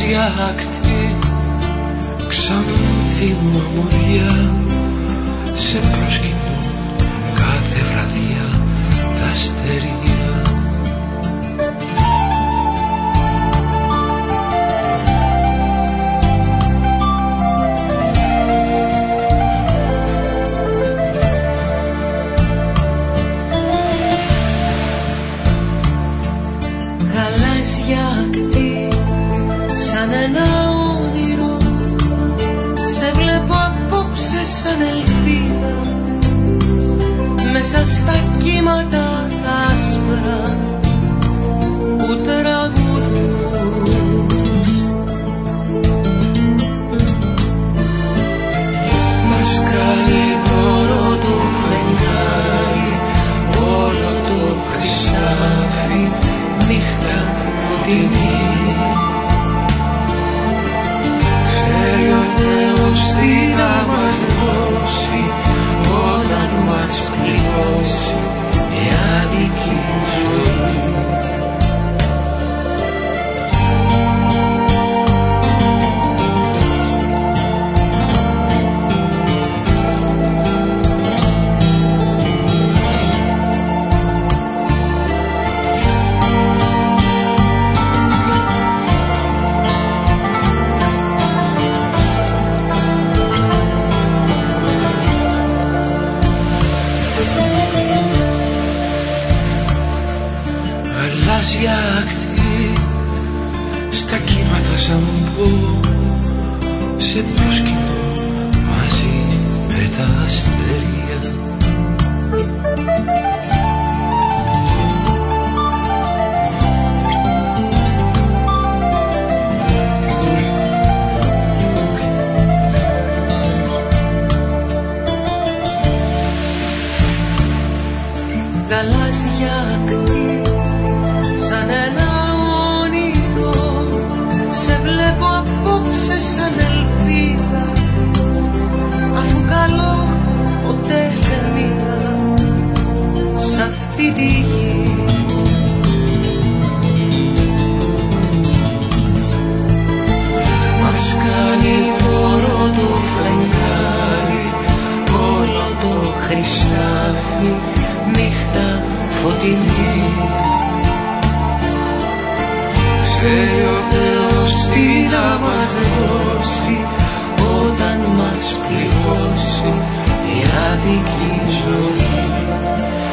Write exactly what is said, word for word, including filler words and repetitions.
γαλάζια ακτή, ξανθή μαμουδιά, σε προσκυνούν κάθε βραδιά τα αστέρια. Γαλάζια ακτή, σαν ένα όνειρο, σε βλέπω απόψε σαν ελπίδα, μέσα στα κύματα τα άσπρα που τραγουδούν. Μας κάνει δώρο το φεγγάρι, όλο το χρυσάφι, νύχτα φωτεινή. Ξέρει ο Θεός τι να μας δώσει όταν μας πληγώσει η άδικη ζωή. Γαλάζια ακτή, στα κύματα σαν πω, σε προσκυνώ μαζί με τα αστέρια. Γαλάζια ακτή, σαν ένα όνειρο, σε βλέπω απόψε σαν ελπίδα, αφού καλό ποτέ δεν είδα σ' αυτή τη γη. Μας κάνει δώρο το φεγγάρι, όλο το χρυσάφι, νύχτα φωτεινή. Ξέρει ο Θεός τι να μας δώσει όταν μας πληγώσει η άδικη ζωή.